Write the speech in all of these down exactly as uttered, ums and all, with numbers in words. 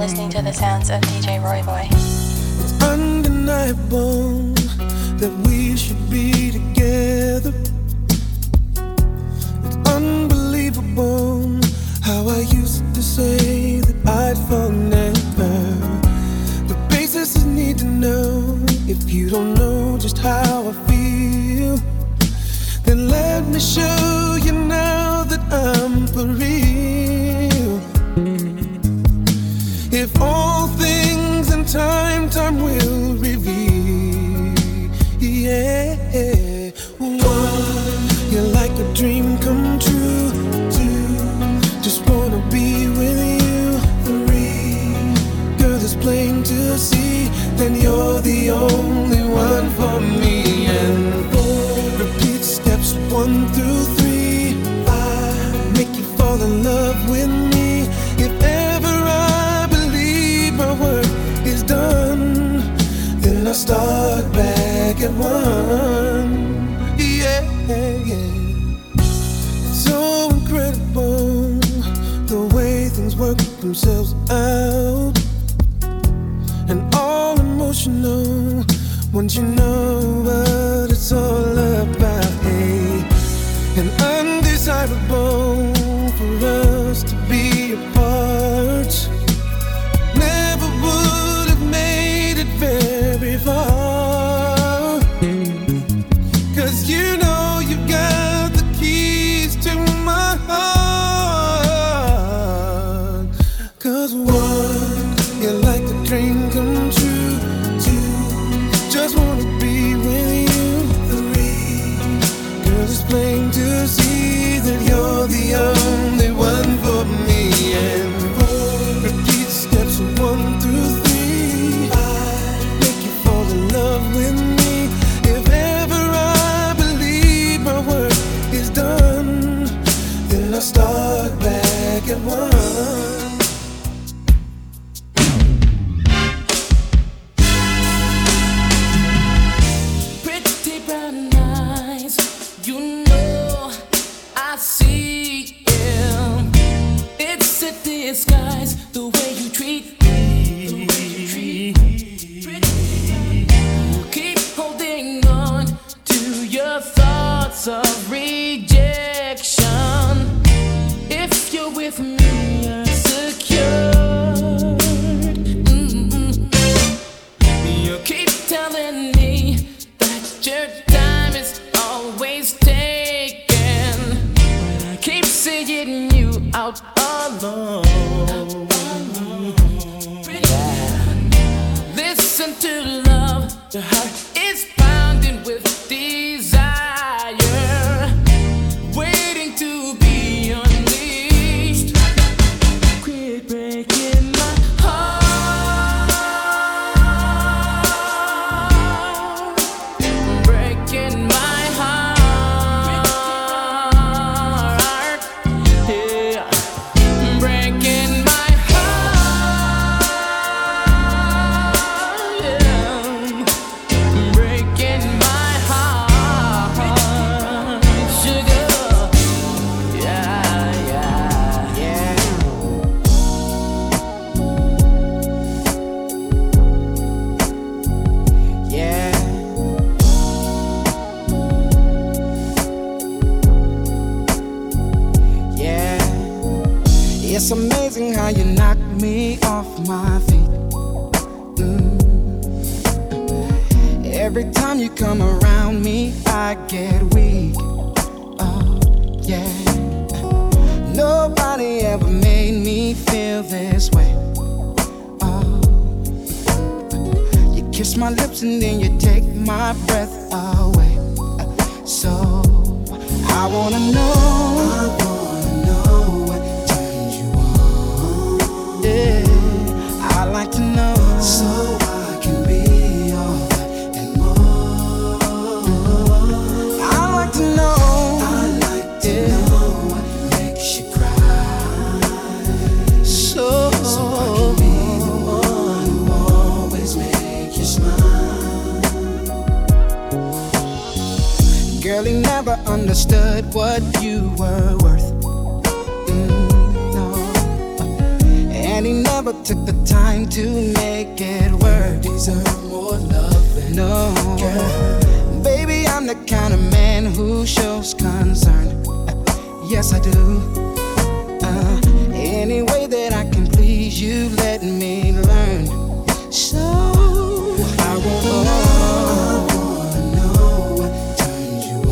listening to the sounds of D J Roy Boy. It's undeniable that we should be together. It's unbelievable how I used to say that I'd fall never. The basis need to know. If you don't know just how I feel, then let me show you now that I'm for real. If all things in time, time will reveal. Yeah, one, you're like a dream come true. Two, just wanna be with you. Three, girl, it's plain to see that you're the only one for me. And four, repeat steps one through three. Five, make you fall in love with me. If ever I believe my work is done, then I start back at one. Yeah, yeah. So incredible the way things work themselves out, and all emotional once you know what it's all about. Hey, and undesirable for us to be apart. Never would have made it very far, 'cause you know you got the keys to my heart. 'Cause one, you're like a dream come true. Two, just wanna be with you. Three, girl, it's plain to see that you're the only one for me. And four, repeat steps one through three. Five, make you fall in love with me. If ever I believe my work is done, then I start back at one. Disguise the way you treat me. You keep holding on to your thoughts of rejection. If you're with me, you're secure. Mm-mm. You keep telling me that your time is always taken, but I keep seeing you out alone. Listen to love, the heart is pounding with desire, waiting to be unleashed. Quit breaking my heart, breaking my heart, yeah, breaking my heart, yeah, breaking my heart, sugar, yeah, yeah, yeah. Yeah. Yeah. It's amazing how you knock me off my feet. Mm. Every time you come around me, I get weak. Oh, yeah. Nobody ever made me feel this way. Oh. You kiss my lips and then you take my breath away. So I wanna know, I wanna know what turns you on. Yeah, I like to know, so I can be all that and more. I like to know, I like to yeah. know what makes you cry. So, so I can be the one who always makes you smile. Girl, he never understood what you were worth. Mm, no. and he never took the time to make it work. Deserve more love than no, girl. Baby, I'm the kind of man who shows concern. Yes, I do. Uh, any way that I can please you, let me learn. So I wanna know, I wanna know what turns you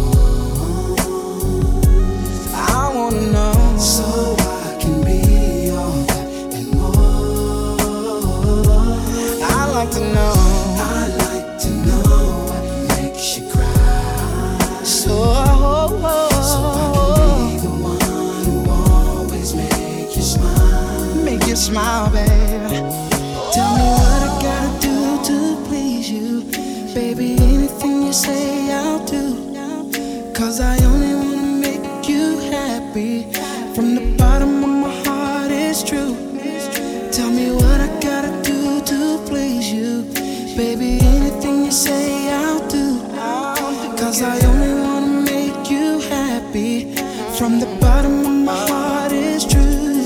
on. I wanna know, so I can be all that and more. I like to know, I like to know what makes you cry. so, oh, So I can be the one who always make you smile. make you smile, baby. Tell me what I gotta do to please you, baby. Anything you say, I'll do. Cause I only wanna make you happy. From the bottom of my heart, it's true. Tell me what I gotta do to please you, baby. Anything you say, I'll do. Cause I only wanna make you happy. From the bottom of my heart, it's true.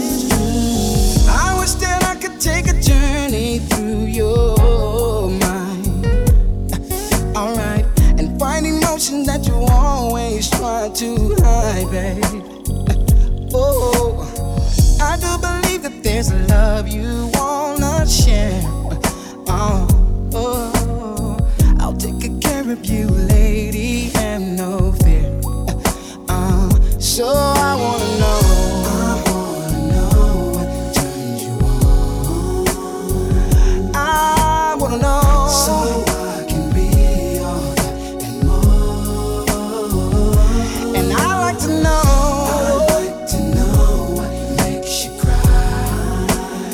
I wish that I could take a journey through your mind. Alright, and find emotion that you always try to hide, babe. Oh, I do believe that there's a love you wanna share. Oh, oh, I'll take good care of you, lady, have no fear. Uh, so I wanna know, I wanna know what turns you on. I wanna know, So I can be all that and more. and I like to know, I like to know what makes you cry.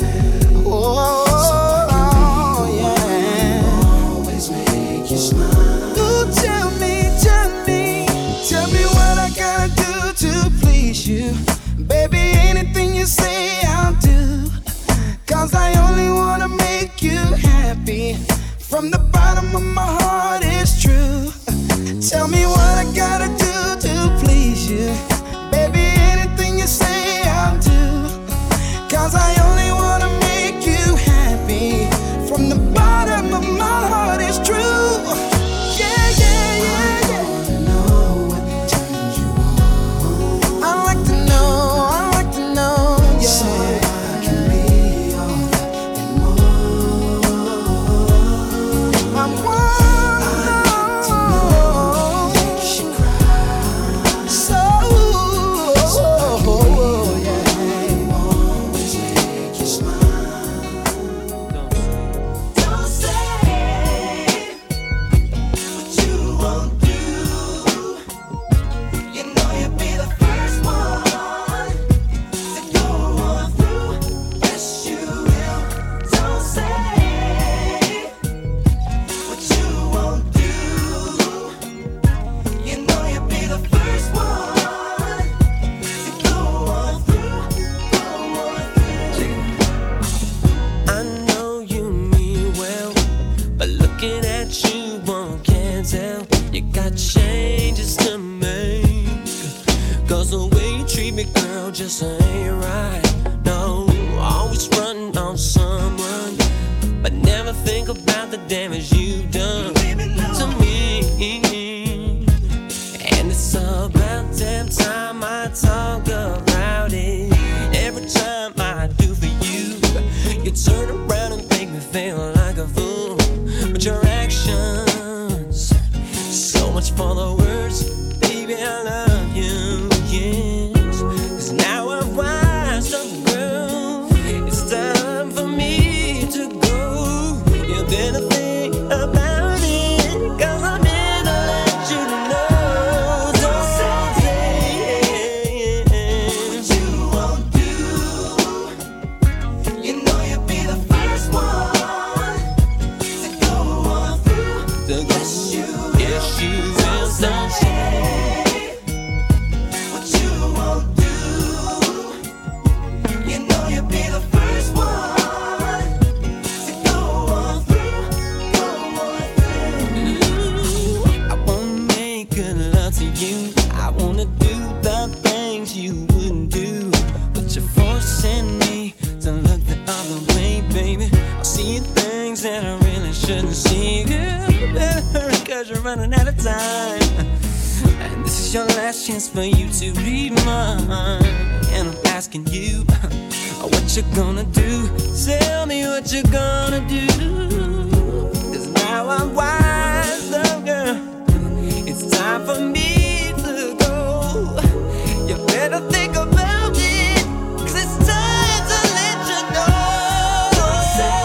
oh, yeah. Always make you smile. Ooh, tell me, tell me, tell me what I gotta do to please you, baby. Anything you say, I'll do. Cause I only wanna make you happy. From the bottom of my heart, it's true. Tell me what I gotta do to please you, baby. Anything you say, I'll do. Cause I only wanna make you happy. From the bottom of my heart, it's true. Yeah, yeah, yeah, yeah. Wanna know what turns you on. I like to know, I like to know, So yeah. I can be all that and more. I I like to know what want makes you cry. so, yeah. Always make you smile. Don't say what you won't do. You know you'll be the first one to go on through. Yes, you will. Don't say what you won't do. You know you'll be the first one to go on through. Go on through. I know you mean well, but looking at you, one can't tell. You got changes to make. Cause the way you treat me, girl, just ain't right. No, always running on someone, but never think about the damage you've done to me. And it's about damn time I talk about it. Every time I do for you, you turn around and make me feel like a fool. But your actions, so much for the words, baby, I love you, yes. Cause now I've wised up, girl. It's time for me to go. You better think about it, cause I'm here to let you know. Don't say What you won't do. You know you'll be the first one to go on through. the Yes, you will. yes, you will. Don't say What you won't do. You know you'll be the first one to go on through. Go on through. I wanna make good love to you. I wanna do the things you wouldn't do, but you're forcing me to look the other You better hurry, cause you're running out of time. And this is your last chance for you to be mine. And I'm asking you, what you gonna do? Tell me what you gonna do. Cause now I'm wise up, girl. It's time for me to go. You better think about it, cause it's time to let you go. Don't say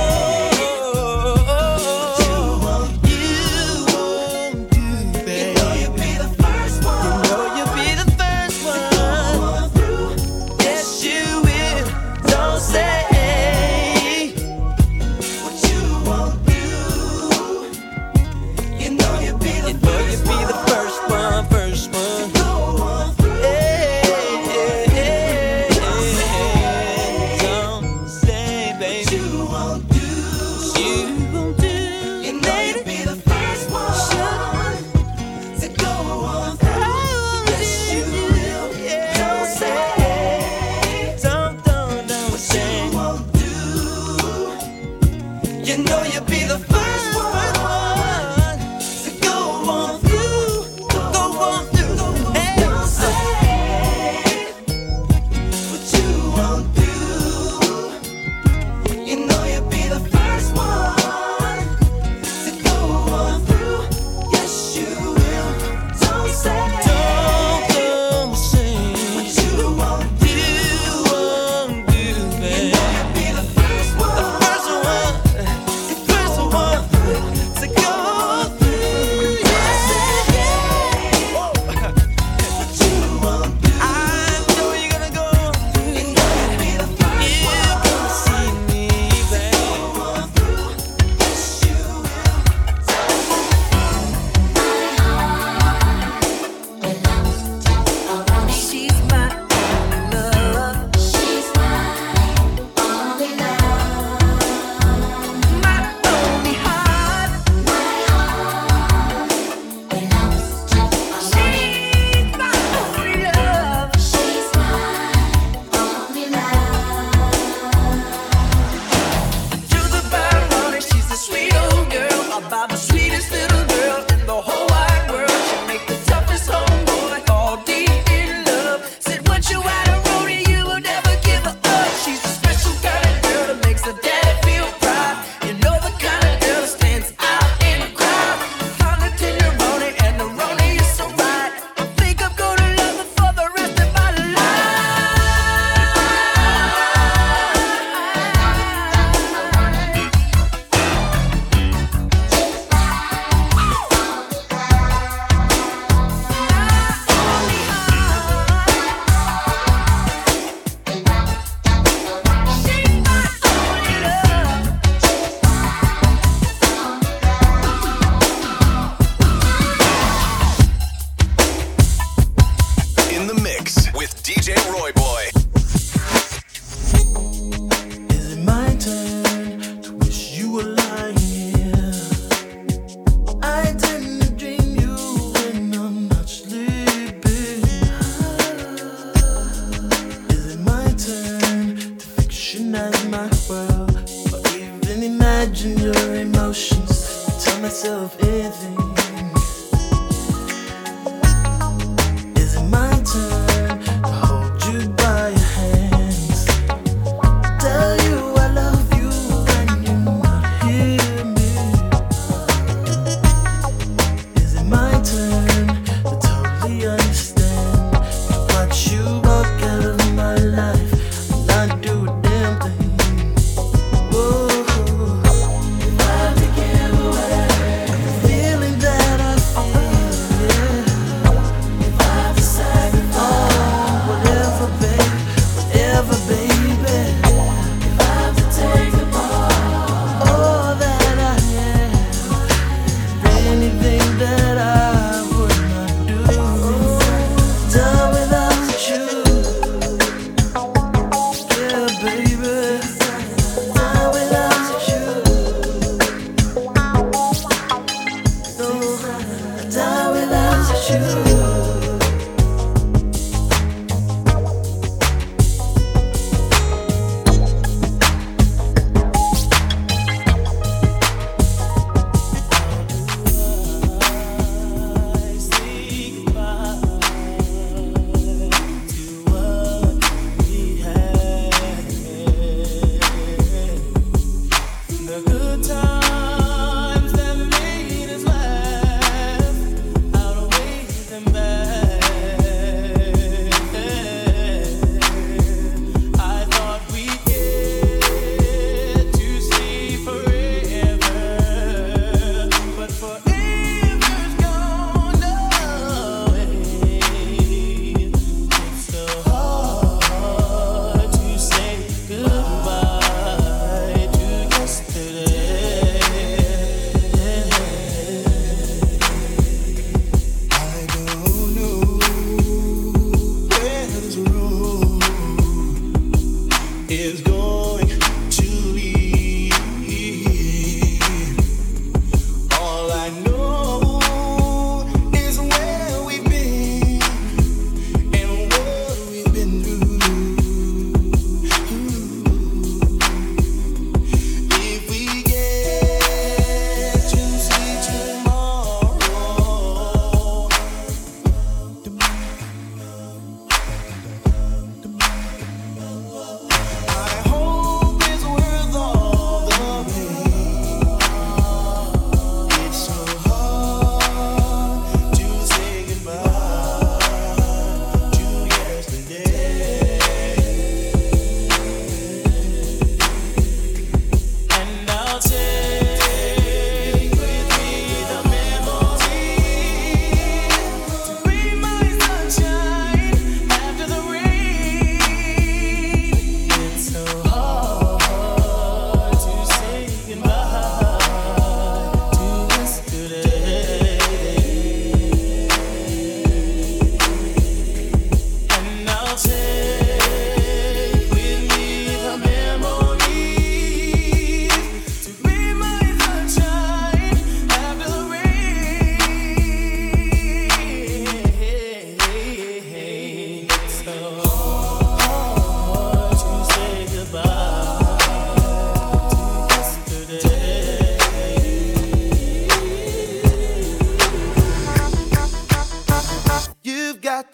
you won't, you won't do, babe. You know you'll be the first one. You know you'll be the first one. Yes, you will. Don't say what you won't do. You know you'll be the, you know you'll be the first one, first one. You know you'll be the first one to go on through, go on through. Hey, don't say what you won't do. You know you'll be the first one to go on through. Yes, you will. Don't say, don't, don't say what you won't do, won't do, babe. You know you'll be the first one, the first one. To go through, yeah. What you won't do, I know you're gonna go through. You know you'll be the first one. You're gonna see me, babe. Go on through, yes you will. She's my only love. She's my only love. My only heart. My heart belongs to She's my only love. She's my only love. To the Baroni, she's the sweet old girl, about the sweetest little girl in the whole wide world. She make the toughest homeboy fall deep in love. Said once you out of Roni, you will never give her up. She's a special kind of girl that makes her daddy feel proud. You know the kind of girl that stands out in the crowd. Found her ten year Roni and the Roni is so right. I think I'm gonna love her for the rest of my In the mix with D J Roy Boy. Is it my turn to wish you were lying here? I tend to dream you when I'm not sleeping. Is it my turn to fictionize my world, or even imagine your emotions? Tell myself anything. Is it my turn to hold you by your hands? Tell you I love you when you not hear me. Is it my turn to totally understand, to watch you walk out of my life and not do a damn thing? Whoa. If I became aware of the feeling that I feel, yeah. If I decided, oh, whatever, babe, whatever, baby. If I have to take apart all that I am, anything that I would not do, done without you, yeah, baby, done without you, no, done without you.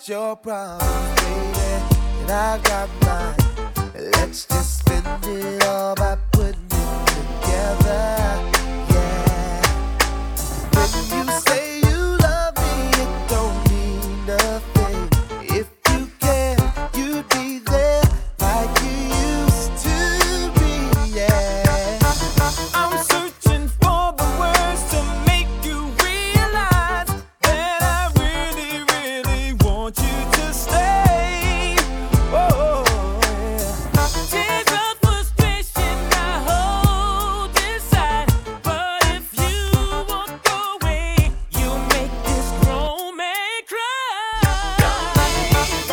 got your problems, baby, and I got mine. Let's just spend it all by putting it together. Yeah. When you say you love me, it don't mean nothing. If you care, you'd be there like you used to be. Yeah. I'm searching for the words to make you realize that I really, really want you to stay. Oh, yeah. Tears of frustration I hold inside, but if you walk away, you'll make this grown man cry. Don't leave,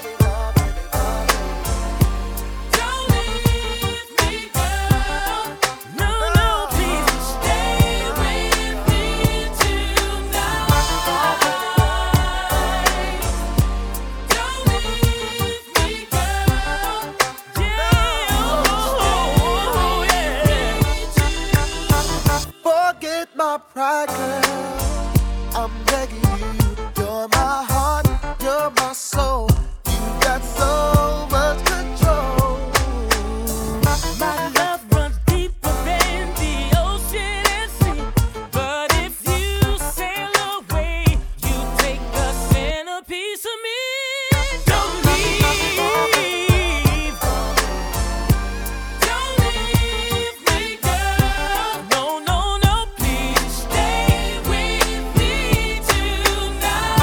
don't leave me, girl. No, no, please stay with me tonight. Don't leave me, girl. Yeah, oh, yeah. Forget my pride, girl. I'm begging you. You're my heart, you're my soul. You got so much control. My love runs deeper than the ocean and sea. But if you sail away, you take the centerpiece of me. Don't leave. Don't leave me, girl. No, no, no, please stay with me tonight.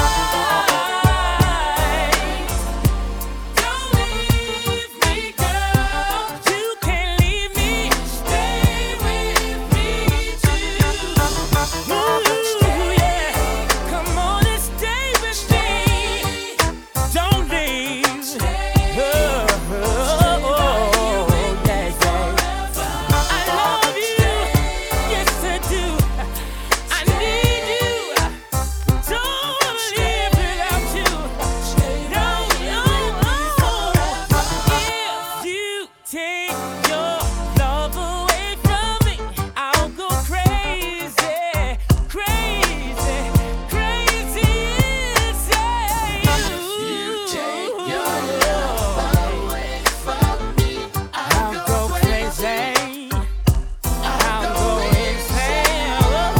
Don't leave me, girl. You can't leave me. Stay with me too. Ooh, yeah. Come on and stay with me. Don't leave. Oh, oh, oh, yeah, yeah. I love you. Yes, I do. I need you. Don't wanna live without you. No, no, no. If you take your love away from me, I'll go crazy, crazy, crazy inside you. You take your love away from me, I'll go crazy. I'll go insane.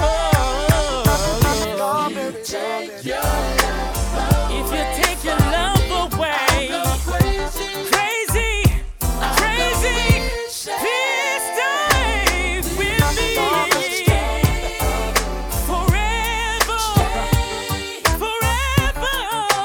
Oh, you take your love away. If you take your love away, crazy, crazy, please stay with me forever, forever.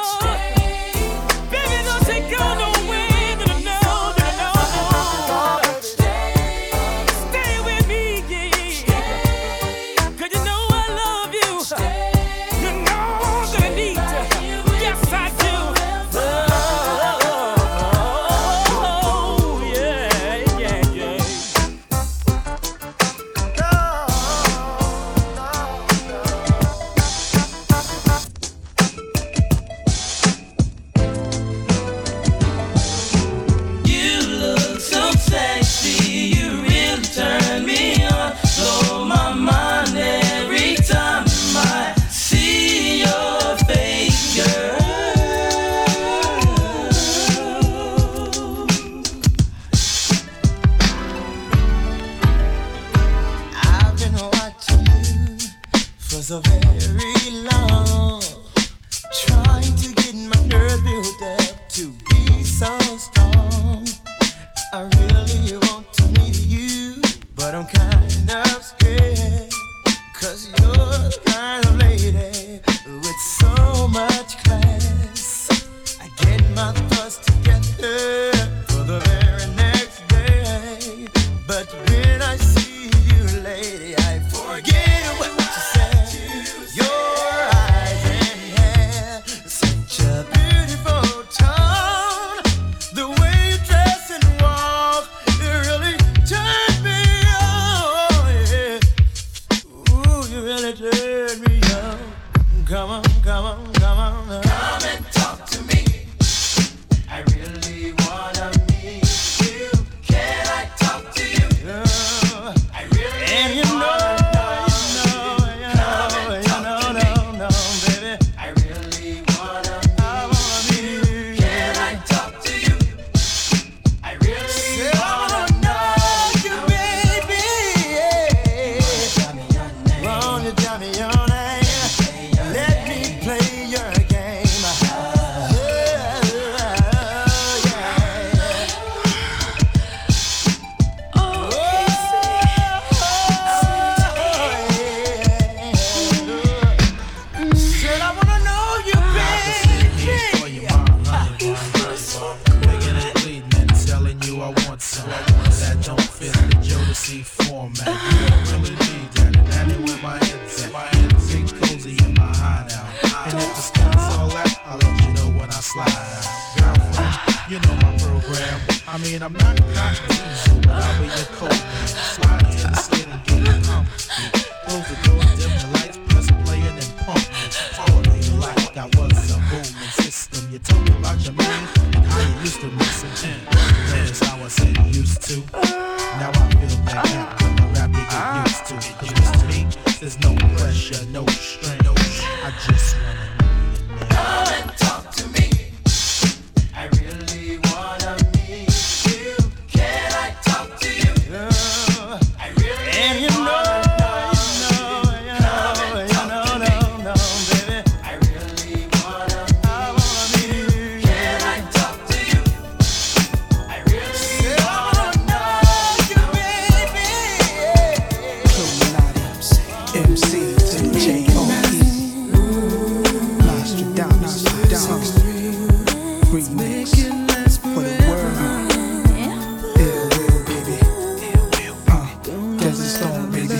Baby, don't take go nowhere. No, no, no, no, no. Stay with me, yeah. 'Cause you know I love you. You know that I need you. Yes, I do. Oh, yeah, yeah, yeah. You look so sexy, you really turn me on. Blow my mind every time I see your face, girl. I've been watching you for so very long, trying to get my nerves built up to be so strong. I really want to meet you, but I'm kind of scared, 'cause you're the kind of lady with so much class. I get my thoughts together for the very next day, but when I see you, lady, I forget what you said. Your eyes and hair, such a beautiful tone. The way you dress and walk, it really turned me on. Yeah. Ooh, you really turned me on. Come on, come on, come on. Come and talk to me. I really wanna meet you. Can I talk to you? I really and you know, you know, you know, you know, no, no, baby. I really wanna meet to Johnny on A. Let me play your game. Yeah, yeah. Oh, yeah. Said I wanna know you, baby. Making it bleeding and telling you I want some that don't fit the Jodeci format. You don't really need that, and that ain't where my head's at. My head's ain't cozy in my hideout. And if the sky's all that, I'll let you know when I slide out. Girlfriend, you know my program. I mean, I'm not not diesel, but I'll be your cold man. Slide in the skin and get it pumped. Close the door, dim the lights, press play and then pump me. Follow me like I was a booming system. You told me about your man and how you used to miss him. That's how I said you used to. Now I feel that gap when the rap you get used to. Cause with me, there's no pressure, no strain. No, I just wanna know your name. Come and talk to me. I really wanna meet you. Can I talk to you? I really and you know, you know, you know, you know, no, no, baby. I really wanna meet you. Can I talk to you? I really wanna know you, baby. Illuminati, M C to J O E. Nostradamus, Nostradamus. Remix for the world. Ill will, baby. Uh, Desert Storm, baby.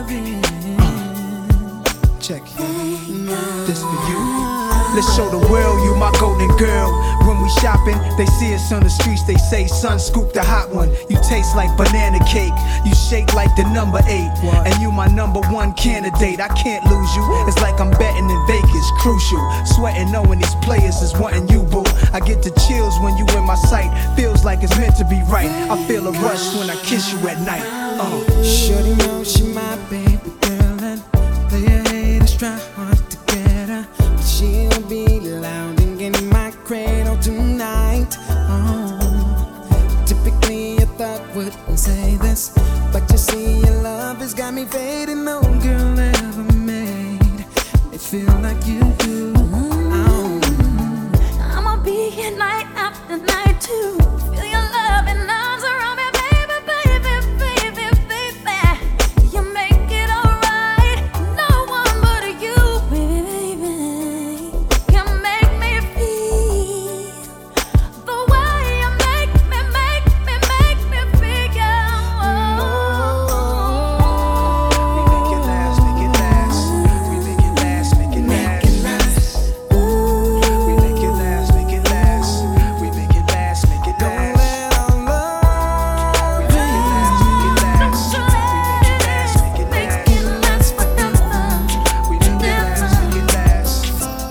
Uh, check it. This for you. Let's show the world you my golden girl. When we shopping, they see us on the streets, they say, son, scoop the hot one. You taste like banana cake, you shake like the number eight. And you my number one candidate, I can't lose you. It's like I'm betting in Vegas, crucial. Sweating knowing these players is wanting you, boo. I get the chills when you in my sight, feels like it's meant to be right. I feel a rush when I kiss you at night. Uh. Shorty know she my baby girl, and player haters try hard to get her. She'll be loud and in my cradle tonight. Oh, typically your thought wouldn't say this, but you see your love has got me fading. No girl ever made me feel like you do. Oh. I'ma be here night after night too. Feel your love and arms around me, baby, baby, baby, baby. You make it alright. No one but you, baby, baby, can make me feel the way you make me, make me, make me feel. Oh. We make it last, make it last. We make it last, make it last. We make it last, make it last. We make it last, make it last. Don't let our love. We make it last, make it last. We make it last, make it Make last. it last forever. We make it last, make it last.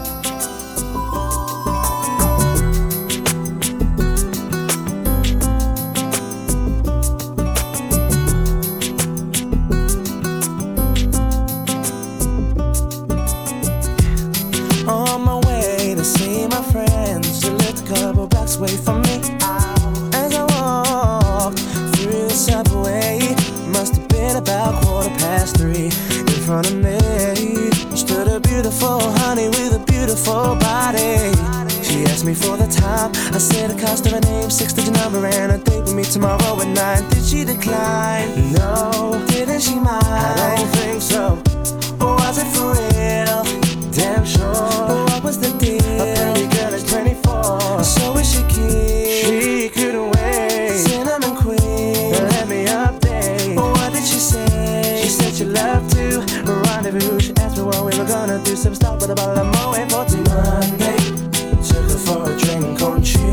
On my way to see my friends, who lived a couple blocks away from me. As I walked through the subway, must have been about quarter past three. In front of me stood a beautiful honey with a beautiful body. She asked me for the time. I said the cost of her name, six-digit number, and a date with me tomorrow at nine. Did she decline? No. Didn't she mind? I don't think so. Or was it for real? Damn sure. What was the deal? A pretty girl is twenty-four. So is she cute? She couldn't wait. Cinnamon queen, let me update. What did she say? She said she loved to rendezvous. She asked me what we were gonna do. Some stop with a bottle of Moet for Monday. Took her for a drink on Tuesday.